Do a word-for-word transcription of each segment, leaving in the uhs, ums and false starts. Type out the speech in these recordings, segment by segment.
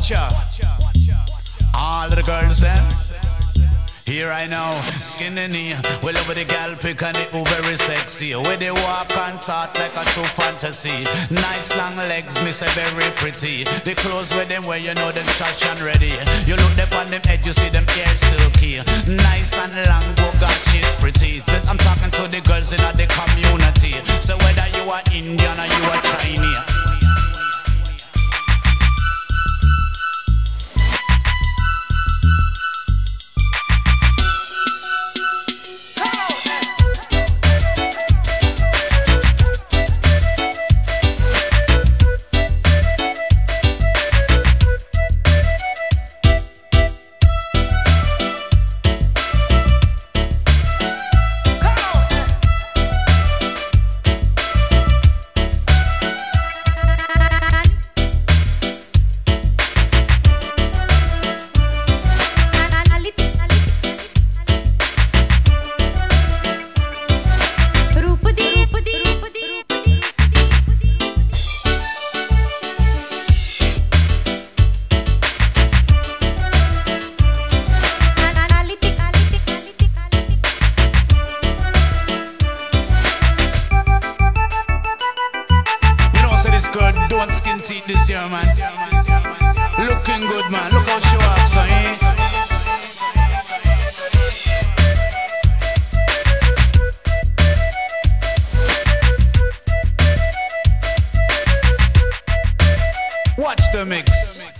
ya. All the girls them. Here I know, skinny knee. Well over the gal pick and it very sexy. Where they walk and talk like a true fantasy. Nice long legs, me say very pretty. The clothes with them where you know them trash and ready. You look them on them head, you see them hair silky. Nice and long, oh gosh, it's pretty. But I'm talking to the girls in the community. So whether you are Indian or you are Chinese. Don't skin teeth this year, man. Looking good, man. Look how she walks, eh? Watch the mix.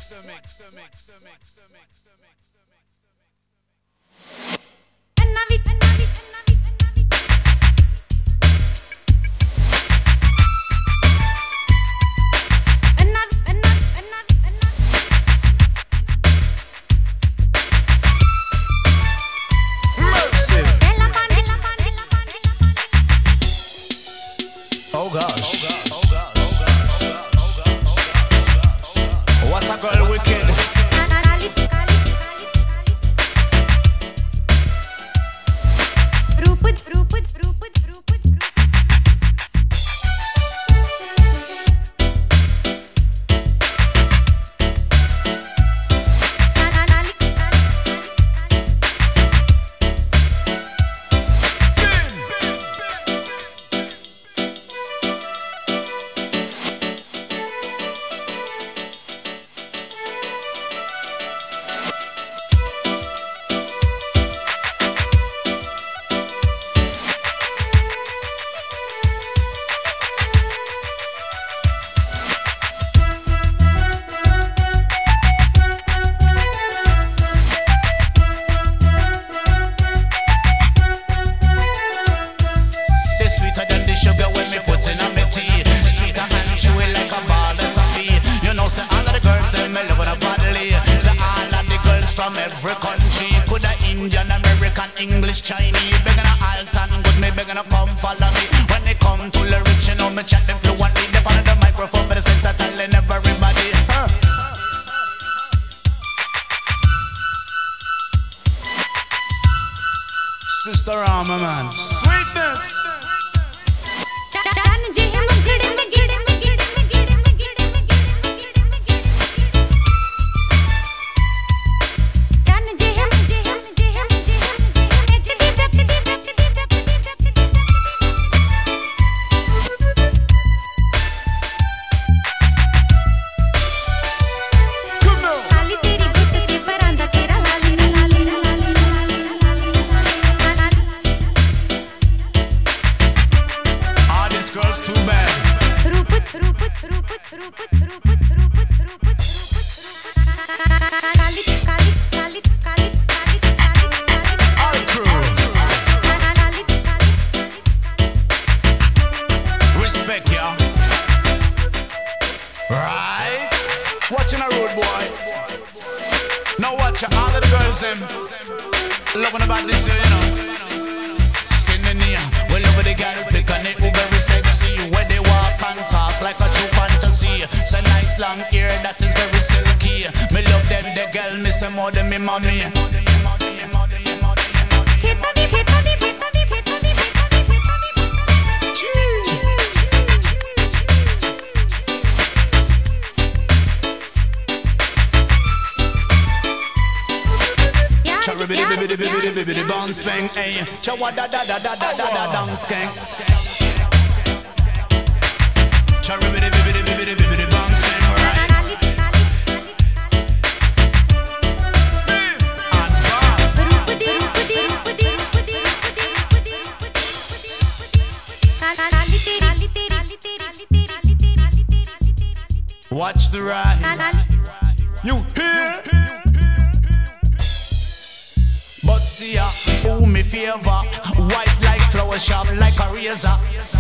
Oh gosh. What a girl wicked. From every country, could a Indian, American, English, Chinese. Begging a Alton, good me begging a come follow me. When they come to lyrics, you know me chat them fluently. They on the microphone, but they say that telling everybody. Huh. Sister Rama, man, sweetness. Watching a road boy. Now watch all of the girls them loving about this year, you know. Skinny knee, well over the girl pick and it very sexy. Where they walk and talk like a true fantasy. It's a nice long ear that is very silky. Me love them, the girl me say more than me mommy. Cherry biddy biddy biddy biddy biddy bang spang, hey. Chawa da da da da da da da dang skank. Cherry biddy biddy biddy biddy bang spang, right? Watch the ride. You hear? But see ya, who me favor? White like flower shop, like a razor.